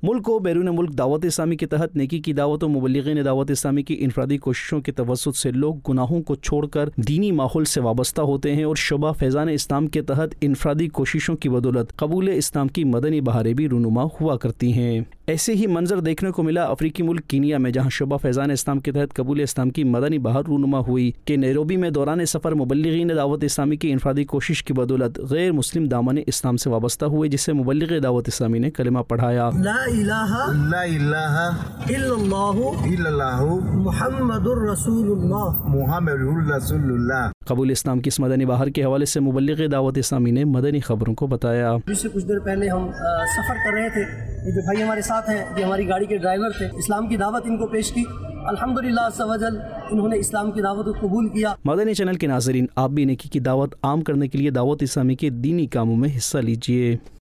मुल्क व बैरून मुल्क दावत इस्लामी के तहत नेकी की दावत और मुबल्लिगीन दावत इस्लामी की इनफरादी कोशिशों के तवस्सुत से लोग गुनाहों को छोड़कर दीनी माहौल से वाबस्ता होते हैं और शुबा फैज़ान इस्लाम के तहत इनफरादी कोशिशों की बदौलत कबूल इस्लाम की मदनी बहारें भी रूनुमा हुआ करती हैं। ऐसे ही मंजर देखने को मिला अफ्रीकी मुल्क कीनिया में, जहाँ शुबा फैज़ान इस्लाम के तहत कबूल इस्लाम की मदनी बहार रूनुमा हुई कि नैरोबी में दौरान सफ़र मुबल्लिगीन दावत इस्लामी की इनफरादी कोशिश की बदौलत गैर मुस्लिम दामन इस्लाम से वाबस्ता हुए, जिससे मुबल्लिग दावत इस्लामी ने कलिमा पढ़ाया, ला इलाहा इल्लल्लाहु मुहम्मदुर रसूलुल्लाह। कबूल इस्लाम की इस मदनी बहार के हवाले से मुबल्लिग दावत इस्लामी ने मदनी खबरों को बताया। इससे कुछ देर पहले हम सफ़र कर रहे थे, ये जो भाई हमारे साथ हैं ये हमारी गाड़ी के ड्राइवर थे। इस्लाम की दावत इनको पेश की, अल्हम्दुलिल्लाह सवजल इन्होंने इस्लाम की दावत को कबूल किया। मदनी चैनल के नाज़रीन, आप भी नेकी की दावत आम करने के लिए दावत इस्लामी के दीनी कामों में हिस्सा लीजिए।